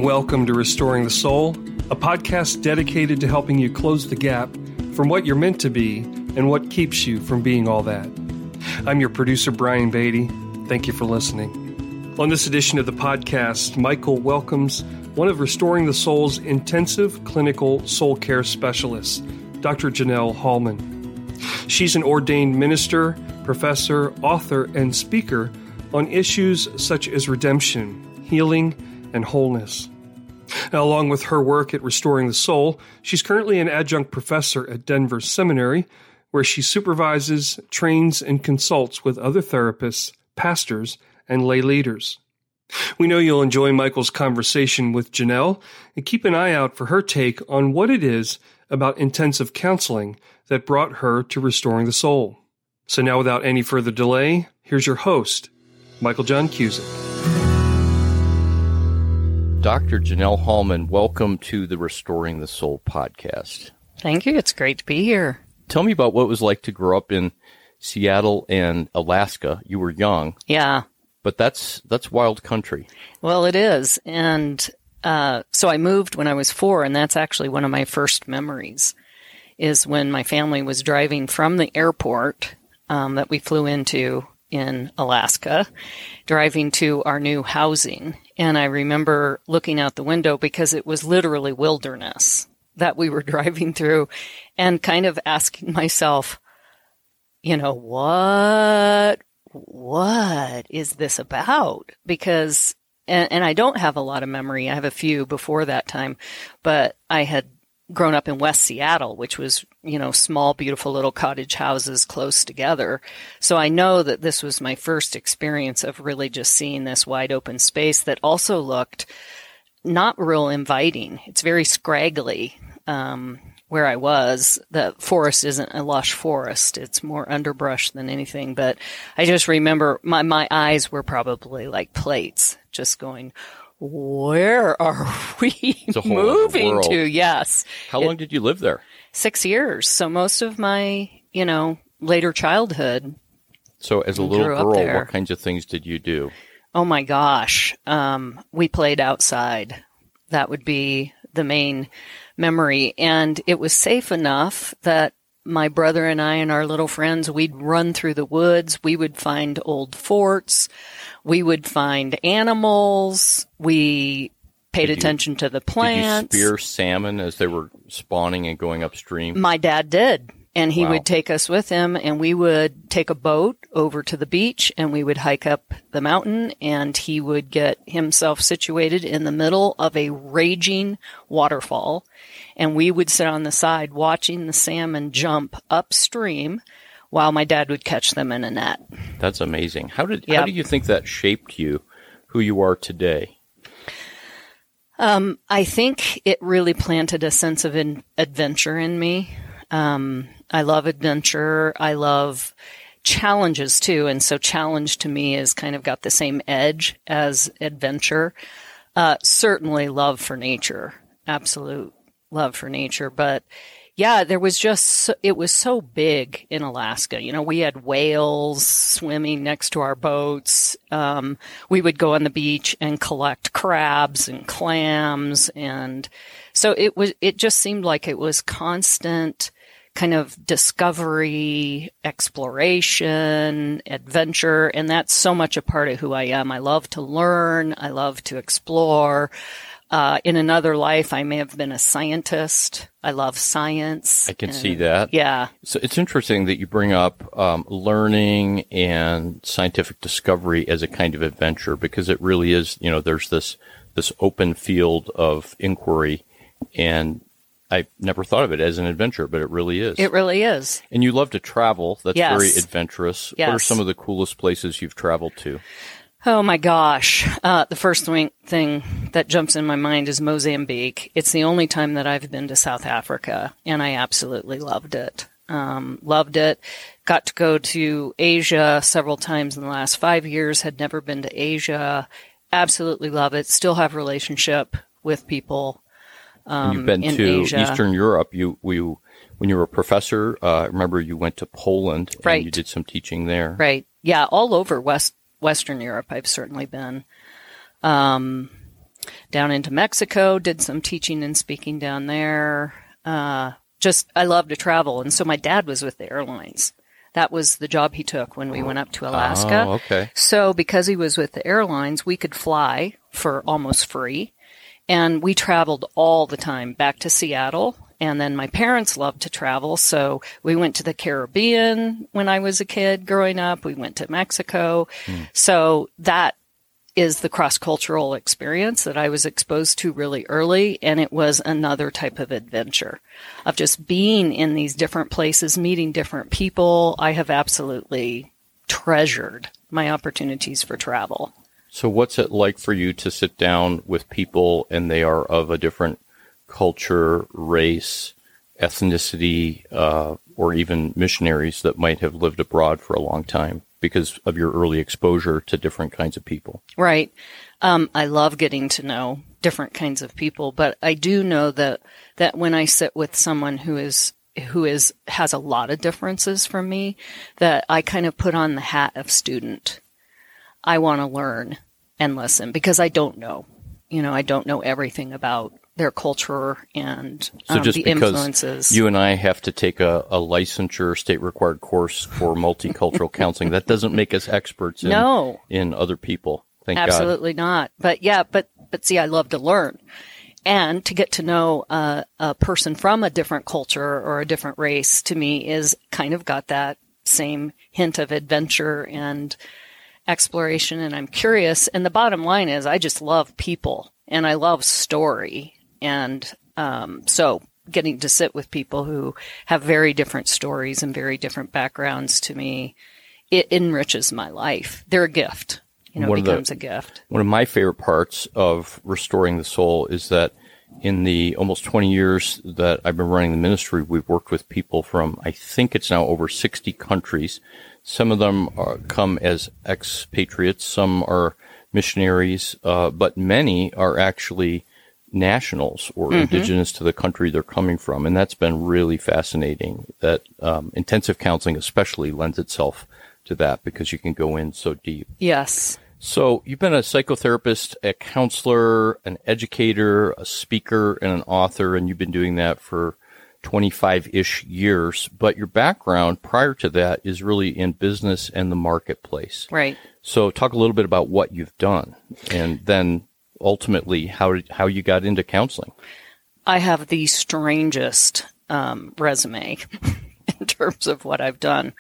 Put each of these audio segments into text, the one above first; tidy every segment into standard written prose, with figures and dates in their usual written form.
and welcome to Restoring the Soul, a podcast dedicated to helping you close the gap from what you're meant to be and what keeps you from being all that. I'm your producer, Brian Beatty. Thank you for listening. On this edition of the podcast, Michael welcomes one of Restoring the Soul's intensive clinical soul care specialists, Dr. Janelle Hallman. She's an ordained minister, professor, author, and speaker on issues such as redemption, healing, and wholeness. Now, along with her work at Restoring the Soul, she's currently an adjunct professor at Denver Seminary, where she supervises, trains, and consults with other therapists, pastors, and lay leaders. We know you'll enjoy Michael's conversation with Janelle, and keep an eye out for her take on what it is about intensive counseling that brought her to Restoring the Soul. So now, without any further delay, here's your host, Michael John Cusick. Dr. Janelle Hallman, welcome to the Restoring the Soul podcast. Thank you. It's great to be here. Tell me about what it was like to grow up in Seattle and Alaska. You were young. Yeah. But that's wild country. Well, it is. And so I moved when I was 4, and that's actually one of my first memories, is when my family was driving from the airport that we flew into in Alaska, driving to our new housing. And I remember looking out the window because it was literally wilderness that we were driving through, and kind of asking myself, you know, what is this about? Because, and I don't have a lot of memory. I have a few before that time, but I had grown up in West Seattle, which was, you know, small, beautiful little cottage houses close together. So I know that this was my first experience of really just seeing this wide open space that also looked not real inviting. It's very scraggly. Where I was, the forest isn't a lush forest. It's more underbrush than anything. But I just remember my eyes were probably like plates, just going, where are we moving to? Yes. How long did you live there? 6 years. So most of my, later childhood. So as a little girl, what kinds of things did you do? Oh my gosh. We played outside. That would be the main memory. And it was safe enough that my brother and I and our little friends, we'd run through the woods. We would find old forts. We would find animals. We paid attention to the plants. Did you spear salmon as they were spawning and going upstream? My dad did. And he would take us with him, and we would take a boat over to the beach, and we would hike up the mountain, and he would get himself situated in the middle of a raging waterfall. And we would sit on the side watching the salmon jump upstream while my dad would catch them in a net. That's amazing. How do you think that shaped you, who you are today? I think it really planted a sense of adventure in me. I love adventure. I love challenges too. And so challenge to me is kind of got the same edge as adventure. Certainly love for nature, absolute love for nature. But yeah, it was so big in Alaska. You know, we had whales swimming next to our boats. We would go on the beach and collect crabs and clams. And so it just seemed like it was constant kind of discovery, exploration, adventure, and that's so much a part of who I am. I love to learn. I love to explore. In another life, I may have been a scientist. I love science. I can see that. Yeah. So it's interesting that you bring up learning and scientific discovery as a kind of adventure, because it really is, there's this open field of inquiry, and I never thought of it as an adventure, but it really is. It really is. And you love to travel. That's Yes. very adventurous. Yes. What are some of the coolest places you've traveled to? Oh my gosh. The first thing that jumps in my mind is Mozambique. It's the only time that I've been to South Africa, and I absolutely loved it. Loved it. Got to go to Asia several times in the last 5 years. Had never been to Asia. Absolutely love it. Still have relationship with people And you've been to Asia. Eastern Europe. When you were a professor, I remember you went to Poland and Right. you did some teaching there. Right. Yeah, all over Western Europe I've certainly been. down into Mexico, did some teaching and speaking down there. I love to travel. And so my dad was with the airlines. That was the job he took when we went up to Alaska. Oh, okay. So because he was with the airlines, we could fly for almost free. And we traveled all the time back to Seattle. And then my parents loved to travel. So we went to the Caribbean when I was a kid growing up. We went to Mexico. So that is the cross-cultural experience that I was exposed to really early. And it was another type of adventure of just being in these different places, meeting different people. I have absolutely treasured my opportunities for travel. So what's it like for you to sit down with people and they are of a different culture, race, ethnicity, or even missionaries that might have lived abroad for a long time because of your early exposure to different kinds of people? Right. I love getting to know different kinds of people, but I do know that when I sit with someone who has a lot of differences from me, that I kind of put on the hat of student. I want to learn and listen because I don't know. I don't know everything about their culture and so just the because influences. You and I have to take a licensure, state-required course for multicultural counseling. That doesn't make us experts in other people. Thank God. Absolutely not. But yeah, but see, I love to learn. And to get to know a person from a different culture or a different race, to me, is kind of got that same hint of adventure and exploration, and I'm curious. And the bottom line is I just love people and I love story. And so getting to sit with people who have very different stories and very different backgrounds, to me, it enriches my life. They're a gift. It becomes a gift. One of my favorite parts of Restoring the Soul is that in the almost 20 years that I've been running the ministry, we've worked with people from, I think it's now over 60 countries. Some of them come as expatriates, some are missionaries, but many are actually nationals or indigenous to the country they're coming from. And that's been really fascinating. That intensive counseling especially lends itself to that because you can go in so deep. Yes. So you've been a psychotherapist, a counselor, an educator, a speaker, and an author, and you've been doing that for 25-ish years, but your background prior to that is really in business and the marketplace. Right. So talk a little bit about what you've done and then ultimately how you got into counseling. I have the strangest resume in terms of what I've done.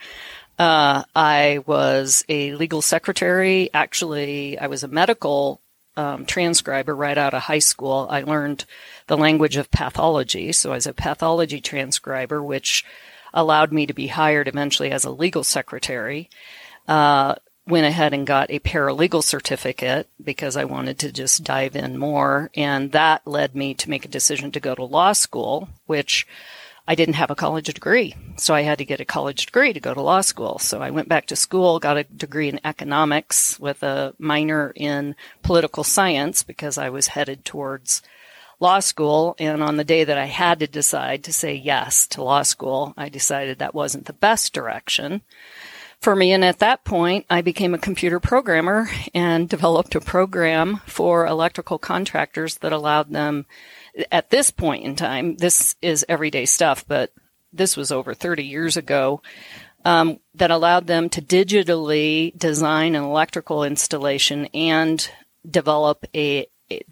I was a legal secretary. Actually, I was a medical transcriber right out of high school. I learned the language of pathology. So I was a pathology transcriber, which allowed me to be hired eventually as a legal secretary. Went ahead and got a paralegal certificate because I wanted to just dive in more. And that led me to make a decision to go to law school, which I didn't have a college degree. So I had to get a college degree to go to law school. So I went back to school, got a degree in economics with a minor in political science because I was headed towards law school. And on the day that I had to decide to say yes to law school, I decided that wasn't the best direction for me. And at that point, I became a computer programmer and developed a program for electrical contractors that allowed them, at this point in time, this is everyday stuff, but this was over 30 years ago, that allowed them to digitally design an electrical installation and develop the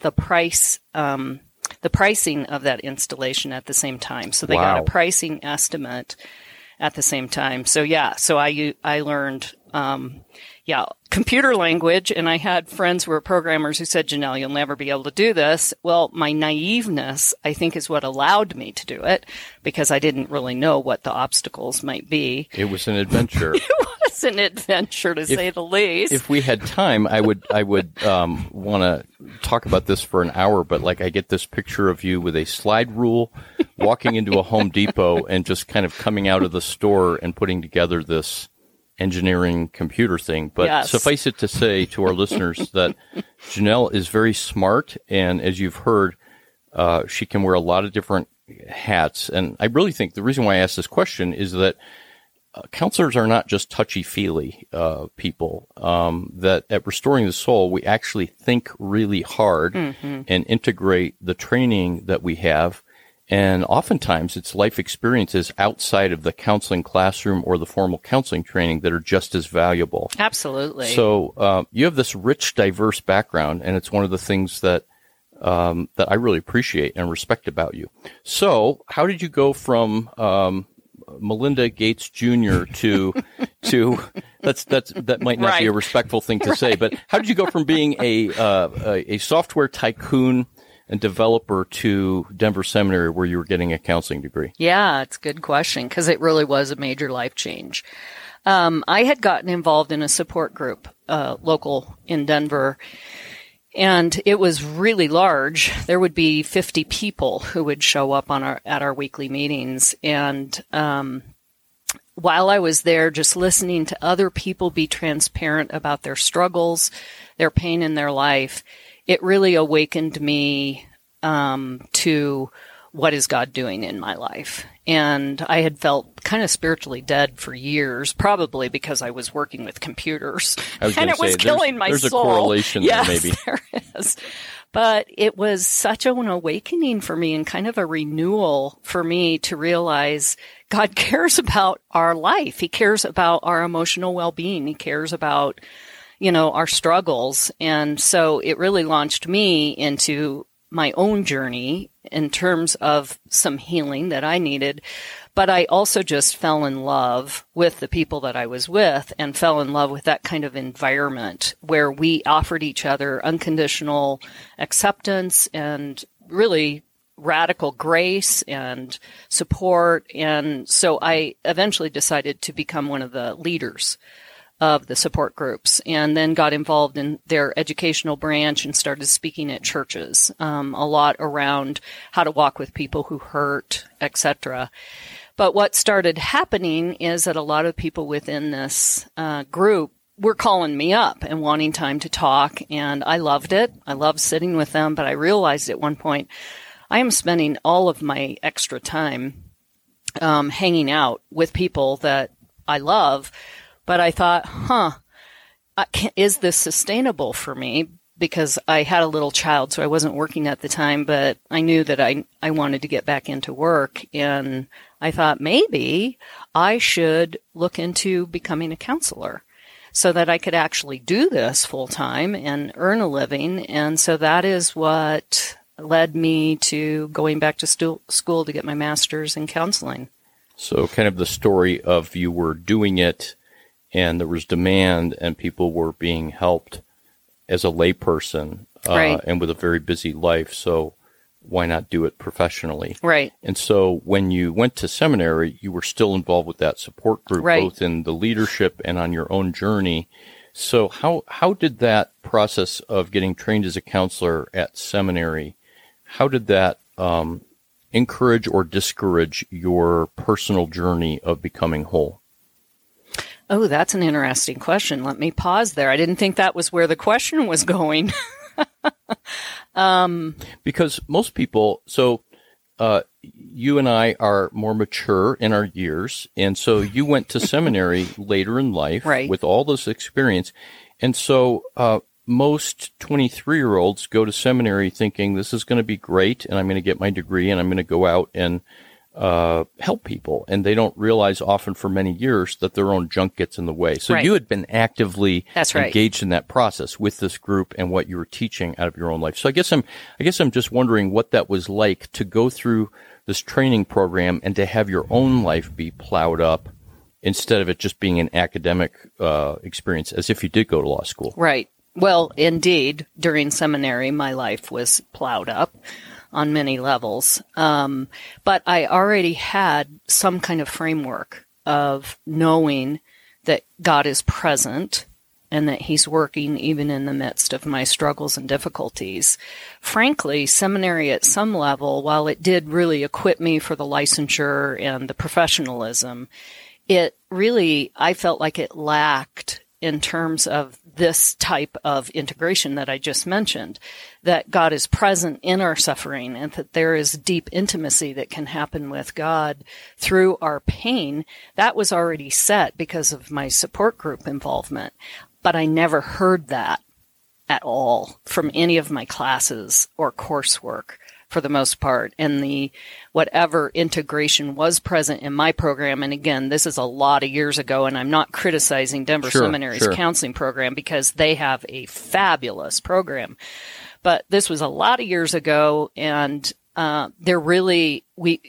pricing of that installation at the same time. So they got a pricing estimate at the same time. So I learned, computer language, and I had friends who were programmers who said, Janelle, you'll never be able to do this. Well, my naiveness, I think, is what allowed me to do it because I didn't really know what the obstacles might be. It was an adventure. It was an adventure, to say the least. If we had time, I would want to talk about this for an hour, but I get this picture of you with a slide rule walking into a Home Depot and just kind of coming out of the store and putting together this engineering computer thing. But Suffice it to say to our listeners that Janelle is very smart, and as you've heard, she can wear a lot of different hats. And I really think the reason why I asked this question is that counselors are not just touchy-feely people. That at Restoring the Soul, we actually think really hard and integrate the training that we have. And oftentimes it's life experiences outside of the counseling classroom or the formal counseling training that are just as valuable. Absolutely. So you have this rich, diverse background, and it's one of the things that that I really appreciate and respect about you. So how did you go from Melinda Gates Jr. to that might not be a respectful thing to say, but how did you go from being a software tycoon and developer to Denver Seminary, where you were getting a counseling degree? Yeah, it's a good question, because it really was a major life change. I had gotten involved in a support group, local in Denver, and it was really large. There would be 50 people who would show up at our weekly meetings. And while I was there, just listening to other people be transparent about their struggles, their pain in their life, it really awakened me to what is God doing in my life. And I had felt kind of spiritually dead for years, probably because I was working with computers, and it was killing my soul. There's a correlation there, maybe. There is. But it was such an awakening for me and kind of a renewal for me to realize God cares about our life. He cares about our emotional well-being. He cares about, our struggles. And so it really launched me into my own journey in terms of some healing that I needed. But I also just fell in love with the people that I was with and fell in love with that kind of environment where we offered each other unconditional acceptance and really radical grace and support. And so I eventually decided to become one of the leaders of the support groups, and then got involved in their educational branch and started speaking at churches, a lot around how to walk with people who hurt, etc. But what started happening is that a lot of people within this group were calling me up and wanting time to talk, and I loved it. I loved sitting with them, but I realized at one point I am spending all of my extra time hanging out with people that I love. But I thought, is this sustainable for me? Because I had a little child, so I wasn't working at the time, but I knew that I wanted to get back into work. And I thought maybe I should look into becoming a counselor so that I could actually do this full time and earn a living. And so that is what led me to going back to school to get my master's in counseling. So kind of the story of you were doing it, and there was demand, and people were being helped as a layperson, right, and with a very busy life. So why not do it professionally? Right. And so when you went to seminary, you were still involved with that support group, right, both in the leadership and on your own journey. So how did that process of getting trained as a counselor at seminary, how did that encourage or discourage your personal journey of becoming whole? Oh, that's an interesting question. Let me pause there. I didn't think that was where the question was going. Because most people, you and I are more mature in our years, and so you went to seminary later in life, right, with all this experience. And so most 23-year-olds go to seminary thinking this is going to be great, and I'm going to get my degree, and I'm going to go out and help people, and they don't realize often for many years that their own junk gets in the way. So right, you had been actively engaged right, in that process with this group and what you were teaching out of your own life. So I guess I'm just wondering what that was like to go through this training program and to have your own life be plowed up instead of it just being an academic experience, as if you did go to law school. Right. Well, indeed, during seminary, my life was plowed up on many levels. But I already had some kind of framework of knowing that God is present and that He's working even in the midst of my struggles and difficulties. Frankly, seminary at some level, while it did really equip me for the licensure and the professionalism, it really, I felt like it lacked in terms of this type of integration that I just mentioned, that God is present in our suffering and that there is deep intimacy that can happen with God through our pain. That was already set because of my support group involvement, but I never heard that at all from any of my classes or coursework for the most part. And the whatever integration was present in my program, and again, this is a lot of years ago, and I'm not criticizing Denver Seminary's counseling program because they have a fabulous program. But this was a lot of years ago, and the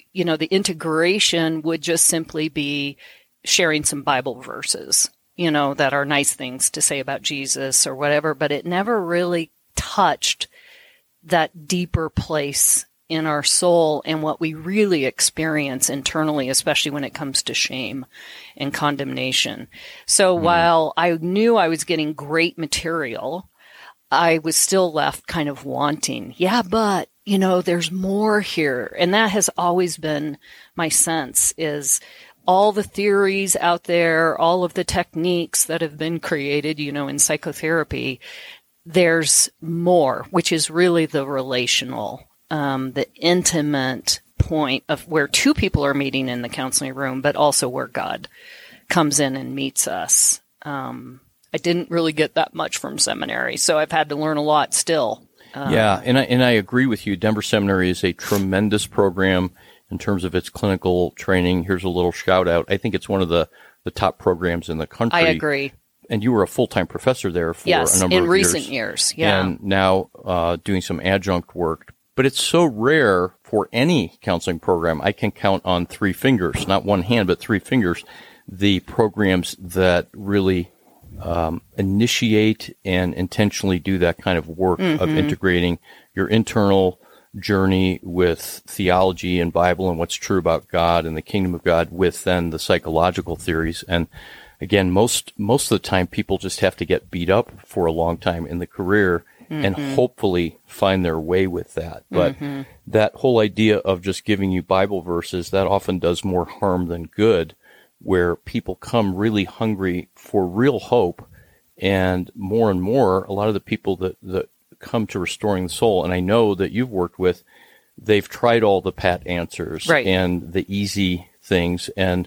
integration would just simply be sharing some Bible verses, that are nice things to say about Jesus or whatever, but it never really touched that deeper place in our soul and what we really experience internally, especially when it comes to shame and condemnation. So while I knew I was getting great material, I was still left kind of wanting, but there's more here. And that has always been my sense, is all the theories out there, all of the techniques that have been created, in psychotherapy, there's more, which is really the relational, the intimate point of where two people are meeting in the counseling room, but also where God comes in and meets us. I didn't really get that much from seminary, so I've had to learn a lot still. And I agree with you. Denver Seminary is a tremendous program in terms of its clinical training. Here's a little shout out. I think it's one of the top programs in the country. I agree. And you were a full-time professor there for a number of years. Yes, in recent years, And now doing some adjunct work. But it's so rare for any counseling program. I can count on 3 fingers, not one hand, but 3 fingers, the programs that really initiate and intentionally do that kind of work of integrating your internal journey with theology and Bible and what's true about God and the kingdom of God with then the psychological theories. And again, most of the time, people just have to get beat up for a long time in the career and hopefully find their way with that. But that whole idea of just giving you Bible verses, that often does more harm than good, where people come really hungry for real hope. And more, a lot of the people that come to Restoring the Soul, and I know that you've worked with, they've tried all the pat answers and the easy things, and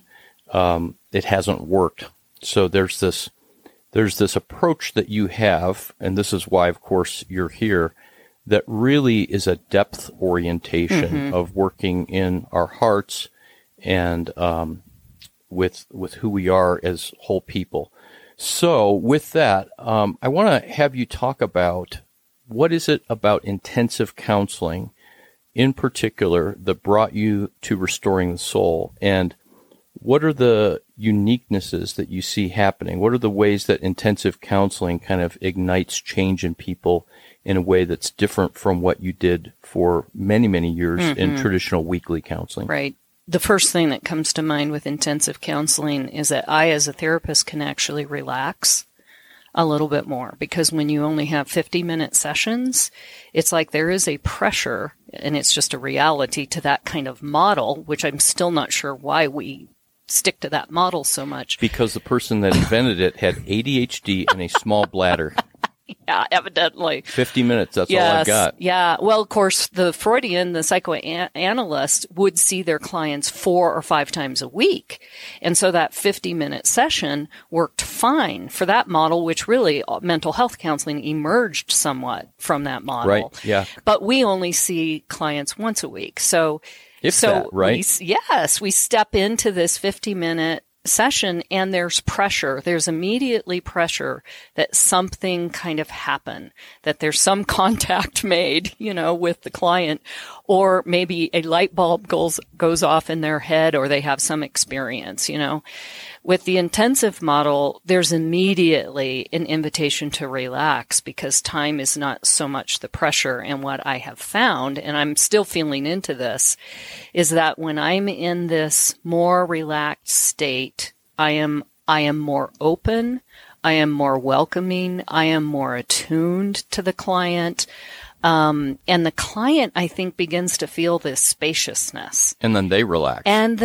it hasn't worked. So there's this approach that you have, and this is why, of course, you're here, that really is a depth orientation of working in our hearts and with who we are as whole people. So with that, I want to have you talk about what is it about intensive counseling in particular that brought you to Restoring the Soul, and what are the uniquenesses that you see happening? What are the ways that intensive counseling kind of ignites change in people in a way that's different from what you did for many, many years in traditional weekly counseling? Right. The first thing that comes to mind with intensive counseling is that I, as a therapist, can actually relax a little bit more, because when you only have 50-minute sessions, it's like there is a pressure, and it's just a reality to that kind of model, which I'm still not sure why we stick to that model so much. Because the person that invented it had ADHD and a small bladder. Yeah, evidently. 50 minutes, that's all I've got. Yeah. Well, of course, the Freudian, the psychoanalyst, would see their clients 4 or 5 times a week. And so that 50-minute session worked fine for that model, which really mental health counseling emerged somewhat from that model. Right, yeah. But we only see clients once a week. So, right? We step into this 50-minute session and there's pressure. There's immediately pressure that something kind of happen, that there's some contact made, with the client, or maybe a light bulb goes off in their head, or they have some experience, With the intensive model, there's immediately an invitation to relax, because time is not so much the pressure. And what I have found, and I'm still feeling into this, is that when I'm in this more relaxed state, I am more open, I am more welcoming, I am more attuned to the client. And the client, I think, begins to feel this spaciousness. And then they relax. And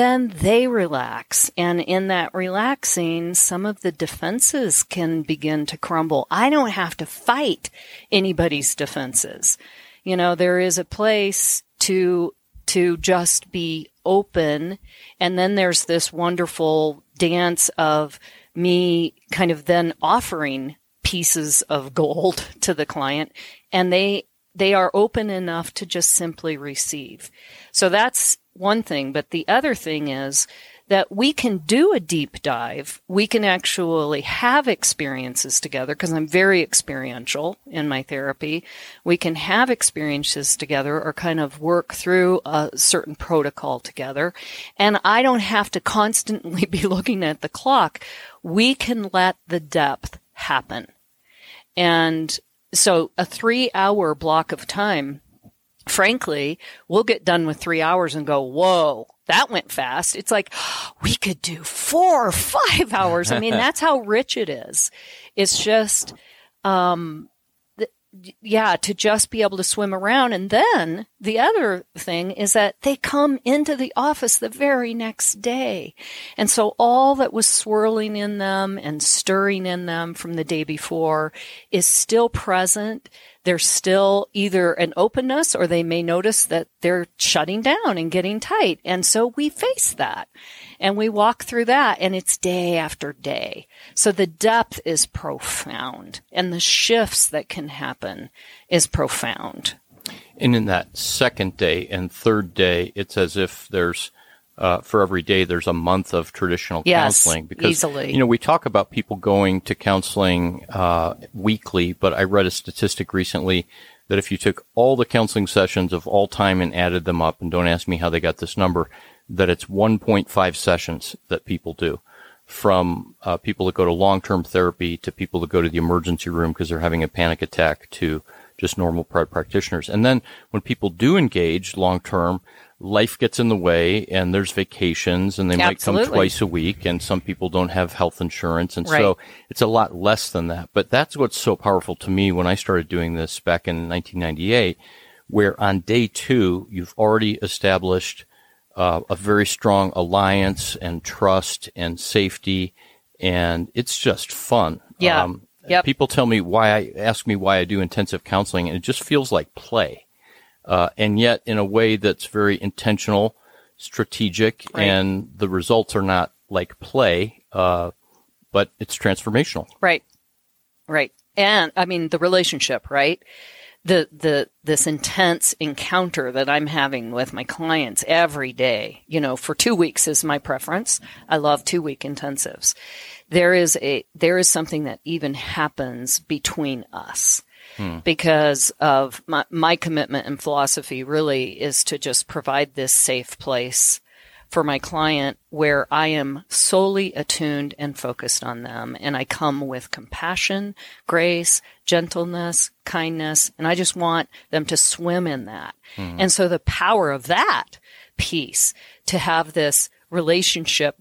in that relaxing, some of the defenses can begin to crumble. I don't have to fight anybody's defenses. There is a place to just be open. And then there's this wonderful dance of me kind of then offering pieces of gold to the client, and they are open enough to just simply receive. So that's one thing. But the other thing is that we can do a deep dive. We can actually have experiences together, because I'm very experiential in my therapy. We can have experiences together or kind of work through a certain protocol together. And I don't have to constantly be looking at the clock. We can let the depth happen. And so a 3-hour block of time, frankly, we'll get done with 3 hours and go, whoa, that went fast. It's like, we could do 4 or 5 hours. I mean, that's how rich it is. It's just, to just be able to swim around. And then the other thing is that they come into the office the very next day. And so all that was swirling in them and stirring in them from the day before is still present. There's still either an openness, or they may notice that they're shutting down and getting tight. And so we face that and we walk through that, and it's day after day. So the depth is profound, and the shifts that can happen is profound. And in that second day and third day, it's as if there's, for every day, there's a month of traditional counseling. Because, easily. We talk about people going to counseling weekly, but I read a statistic recently that if you took all the counseling sessions of all time and added them up, and don't ask me how they got this number, that it's 1.5 sessions that people do, from people that go to long-term therapy to people that go to the emergency room because they're having a panic attack to just normal private practitioners. And then when people do engage long-term, life gets in the way, and there's vacations, and they might come twice a week, and some people don't have health insurance. And so it's a lot less than that. But that's what's so powerful to me when I started doing this back in 1998, where on day 2, you've already established a very strong alliance and trust and safety, and it's just fun. Yeah. People ask me why I do intensive counseling, and it just feels like play. And yet in a way that's very intentional, strategic, and the results are not like play, but it's transformational. Right. And I mean, the relationship, right? This intense encounter that I'm having with my clients every day, for 2 weeks is my preference. I love 2-week intensives. There is something that even happens between us. Because of my commitment and philosophy really is to just provide this safe place for my client where I am solely attuned and focused on them. And I come with compassion, grace, gentleness, kindness, and I just want them to swim in that. And so the power of that piece, to have this relationship,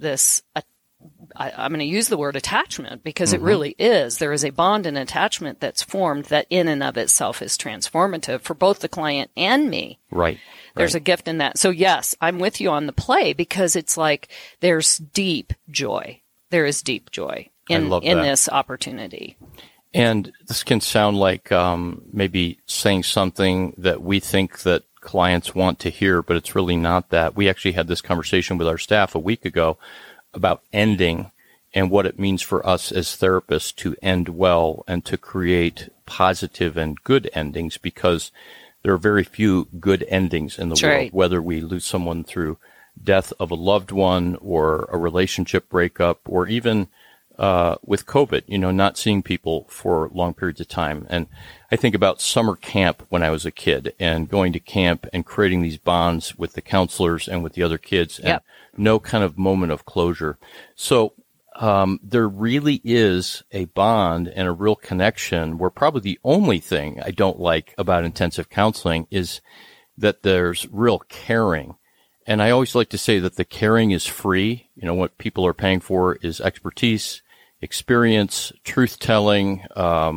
I'm going to use the word attachment, because it really is. There is a bond and attachment that's formed that in and of itself is transformative for both the client and me. Right. There's a gift in that. So yes, I'm with you on the play, because it's like there's deep joy. There is deep joy in this opportunity. And this can sound like maybe saying something that we think that clients want to hear, but it's really not that. We actually had this conversation with our staff a week ago about ending and what it means for us as therapists to end well and to create positive and good endings, because there are very few good endings in the world, whether we lose someone through death of a loved one or a relationship breakup, or even with COVID, not seeing people for long periods of time. And I think about summer camp when I was a kid, and going to camp and creating these bonds with the counselors and with the other kids, and no kind of moment of closure. So there really is a bond and a real connection, where probably the only thing I don't like about intensive counseling is that there's real caring. And I always like to say that the caring is free. What people are paying for is expertise, experience, truth-telling,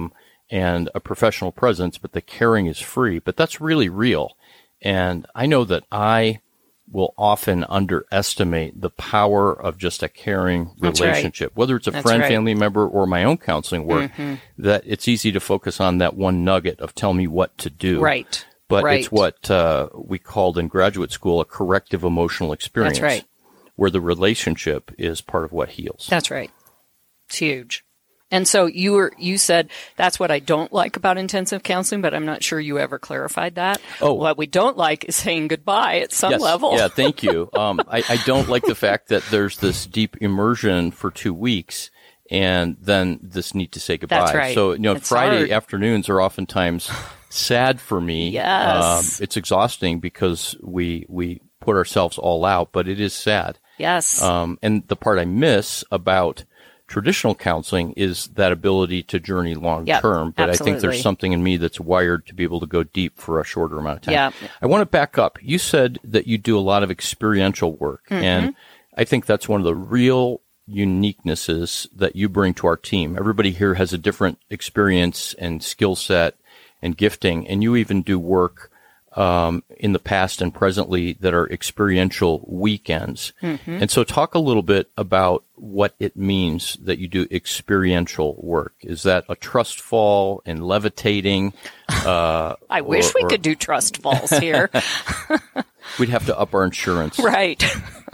and a professional presence, but the caring is free. But that's really real. And I know that I will often underestimate the power of just a caring relationship, whether it's a friend, family member, or my own counseling work, that it's easy to focus on that one nugget of tell me what to do. Right. But it's what we called in graduate school a corrective emotional experience. That's right. Where the relationship is part of what heals. That's right. It's huge. And so you said that's what I don't like about intensive counseling, but I'm not sure you ever clarified that. Oh. What we don't like is saying goodbye at some level. Yeah, thank you. I don't like the fact that there's this deep immersion for 2 weeks and then this need to say goodbye. That's right. So, It's Friday hard. afternoons are oftentimes sad for me. Yes. It's exhausting because we put ourselves all out, but it is sad. Yes. And the part I miss about traditional counseling is that ability to journey long term. But absolutely. I think there's something in me that's wired to be able to go deep for a shorter amount of time. Yeah. I want to back up. You said that you do a lot of experiential work. And I think that's one of the real uniquenesses that you bring to our team. Everybody here has a different experience and skill set and gifting. And you even do work in the past and presently that are experiential weekends. And so talk a little bit about what it means that you do experiential work. Is that a trust fall and levitating? I wish we could do trust falls here. We'd have to up our insurance. Right.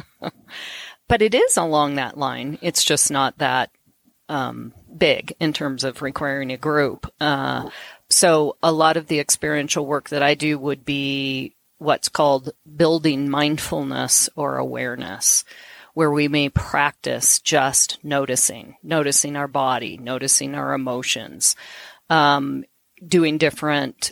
But it is along that line. It's just not that big in terms of requiring a group. So a lot of the experiential work that I do would be what's called building mindfulness or awareness, where we may practice just noticing our body, noticing our emotions, doing different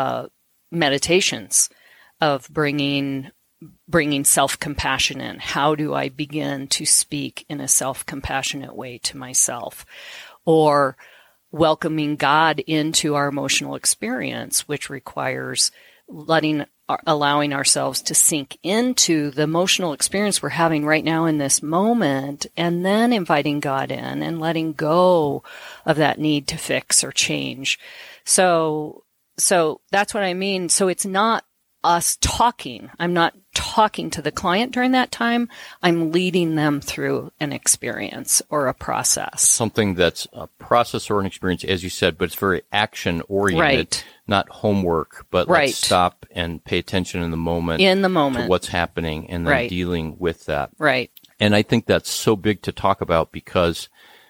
meditations of bringing self-compassion in. How do I begin to speak in a self-compassionate way to myself? Or welcoming God into our emotional experience, which requires allowing ourselves to sink into the emotional experience we're having right now in this moment, and then inviting God in and letting go of that need to fix or change. So that's what I mean. So it's not us talking. I'm not talking to the client during that time. I'm leading them through an experience or a process. Something that's a process or an experience, as you said, but it's very action-oriented, not homework, but let's stop and pay attention in the moment to what's happening and then dealing with that. Right. And I think that's so big to talk about because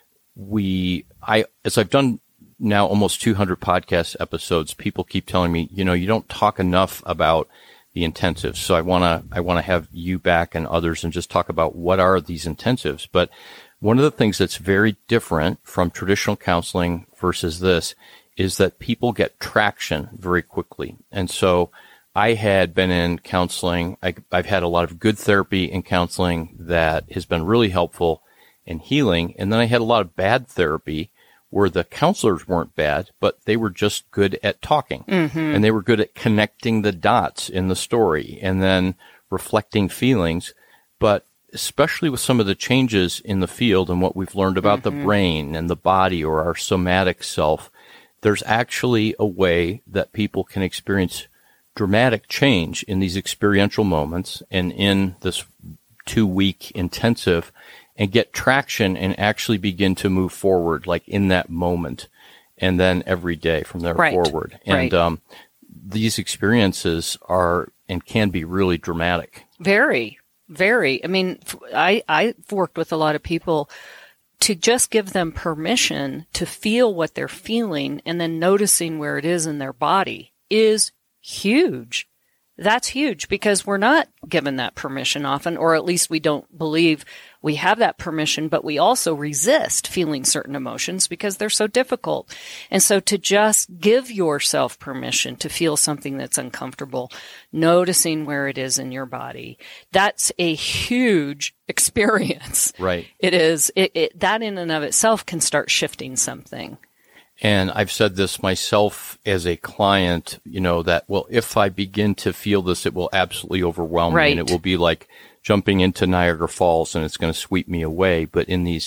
as I've done now almost 200 podcast episodes, people keep telling me, you don't talk enough about the intensives. So I want to have you back and others and just talk about what are these intensives. But one of the things that's very different from traditional counseling versus this is that people get traction very quickly. And so I had been in counseling. I've had a lot of good therapy in counseling that has been really helpful in healing. And then I had a lot of bad therapy where the counselors weren't bad, but they were just good at talking. And they were good at connecting the dots in the story and then reflecting feelings. But especially with some of the changes in the field and what we've learned about the brain and the body or our somatic self, there's actually a way that people can experience dramatic change in these experiential moments and in this 2-week intensive and get traction and actually begin to move forward like in that moment and then every day from there forward. And these experiences are and can be really dramatic. Very, very. I mean, I've worked with a lot of people to just give them permission to feel what they're feeling and then noticing where it is in their body is huge. That's huge because we're not given that permission often, or at least we don't believe we have that permission, but we also resist feeling certain emotions because they're so difficult. And so to just give yourself permission to feel something that's uncomfortable, noticing where it is in your body, that's a huge experience. Right. It is. That in and of itself can start shifting something. And I've said this myself as a client, that, well, if I begin to feel this, it will absolutely overwhelm me and it will be like jumping into Niagara Falls and it's going to sweep me away. But in these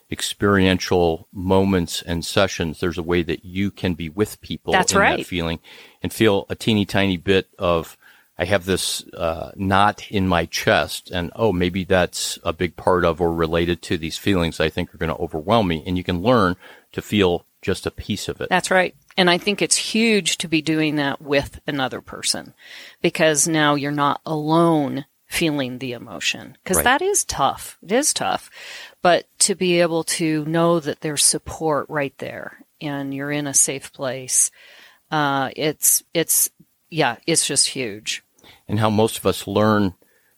experiential moments and sessions, there's a way that you can be with people That's in right. that feeling and feel a teeny tiny bit of, I have this knot in my chest, and maybe that's a big part of or related to these feelings I think are going to overwhelm me. And you can learn to feel just a piece of it. That's right. And I think it's huge to be doing that with another person, because now you're not alone feeling the emotion, because Right. that is tough. It is tough. But to be able to know that there's support right there and you're in a safe place, it's just huge. And how most of us learn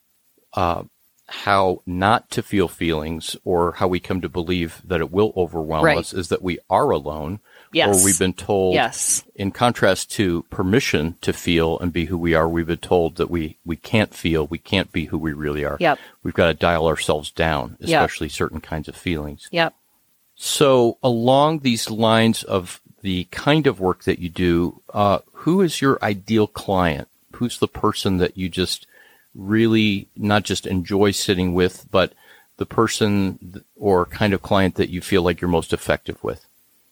how not to feel feelings, or how we come to believe that it will overwhelm Right. us, is that we are alone. Yes. Or we've been told, Yes. in contrast to permission to feel and be who we are, we've been told that we can't feel, we can't be who we really are. Yep. We've got to dial ourselves down, Yep. especially certain kinds of feelings. Yep. So along these lines of the kind of work that you do, who is your ideal client? Who's the person that you just really not just enjoy sitting with, but the person or kind of client that you feel like you're most effective with?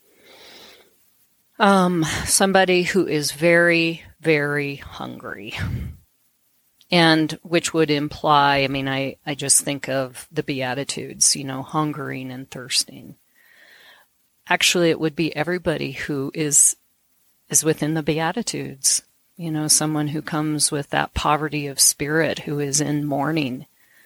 Somebody who is very, very hungry. And which would imply, I just think of the Beatitudes, hungering and thirsting. Actually, it would be everybody who is within the Beatitudes. Someone who comes with that poverty of spirit, who is in mourning,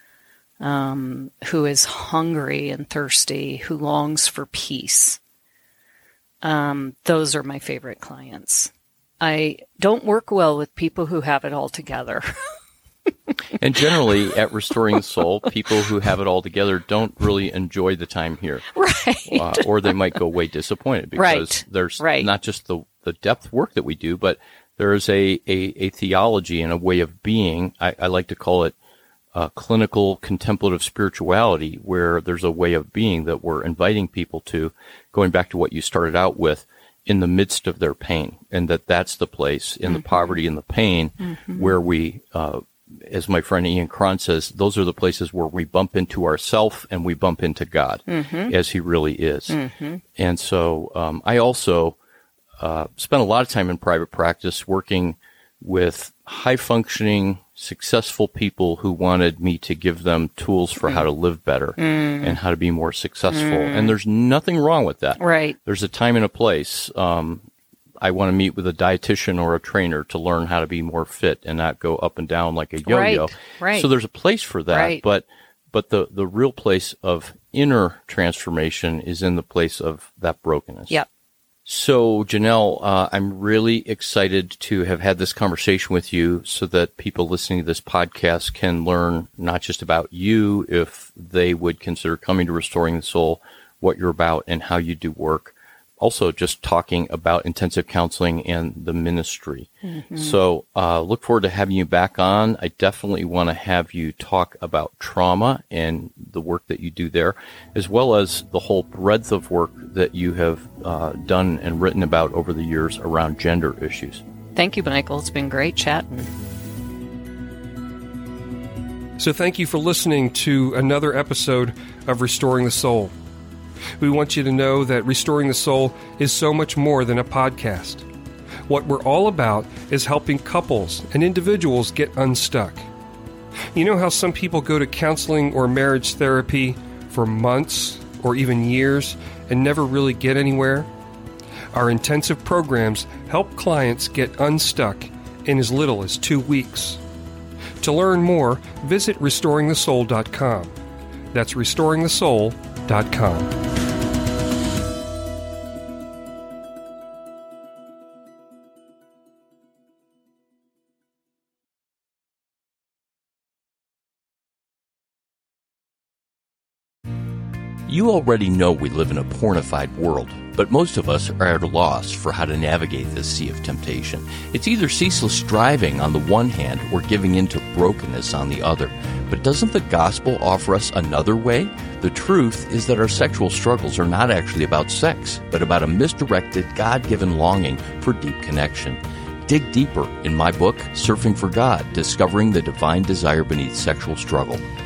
who is hungry and thirsty, who longs for peace. Those are my favorite clients. I don't work well with people who have it all together. And generally, at Restoring the Soul, people who have it all together don't really enjoy the time here. Right. Or they might go away disappointed, because there's not just the depth work that we do, but there is a theology and a way of being. I like to call it clinical contemplative spirituality, where there's a way of being that we're inviting people to, going back to what you started out with, in the midst of their pain, and that's the place in the poverty and the pain where we, as my friend Ian Cron says, those are the places where we bump into ourself and we bump into God as he really is. And so I also spent a lot of time in private practice working with high-functioning, successful people who wanted me to give them tools for how to live better and how to be more successful. And there's nothing wrong with that. Right. There's a time and a place. I want to meet with a dietitian or a trainer to learn how to be more fit and not go up and down like a yo-yo. Right. So there's a place for that. Right. But the real place of inner transformation is in the place of that brokenness. Yep. So, Janelle, I'm really excited to have had this conversation with you so that people listening to this podcast can learn not just about you, if they would consider coming to Restoring the Soul, what you're about and how you do work. Also, just talking about intensive counseling and the ministry. So, look forward to having you back on. I definitely want to have you talk about trauma and the work that you do there, as well as the whole breadth of work that you have done and written about over the years around gender issues. Thank you, Michael. It's been great chatting. So thank you for listening to another episode of Restoring the Soul. We want you to know that Restoring the Soul is so much more than a podcast. What we're all about is helping couples and individuals get unstuck. You know how some people go to counseling or marriage therapy for months or even years and never really get anywhere? Our intensive programs help clients get unstuck in as little as 2 weeks. To learn more, visit restoringthesoul.com. That's restoringthesoul.com. You already know we live in a pornified world, but most of us are at a loss for how to navigate this sea of temptation. It's either ceaseless striving on the one hand or giving in to brokenness on the other. But doesn't the gospel offer us another way? The truth is that our sexual struggles are not actually about sex, but about a misdirected, God-given longing for deep connection. Dig deeper in my book, Surfing for God, Discovering the Divine Desire Beneath Sexual Struggle.